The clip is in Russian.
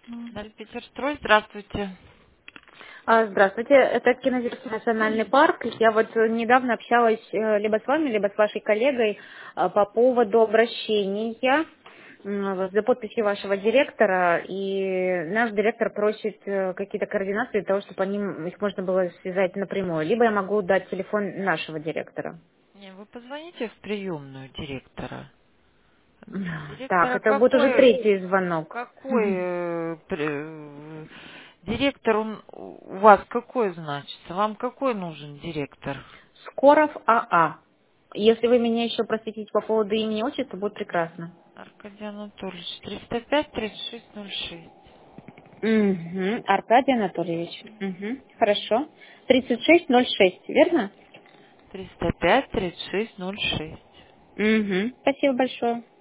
Петерстрой, здравствуйте. Здравствуйте, это Кинозирский национальный парк. Я вот недавно общалась либо с вами, либо с вашей коллегой по поводу обращения вот за подписью вашего директора. И наш директор просит какие-то координаты для того, чтобы их можно было связать напрямую. Либо я могу дать телефон нашего директора. Не, вы позвоните в приемную директора. Так, Директора это будет уже третий звонок. какой директор у вас какой значится? Вам какой нужен директор? Скоров АА. Если вы меня еще просветите по поводу имени и отчества, будет прекрасно. Аркадий Анатольевич, 305-3606. Угу. Аркадий Анатольевич. Угу. Хорошо. 3606, верно? 305-3606. Угу. Спасибо большое.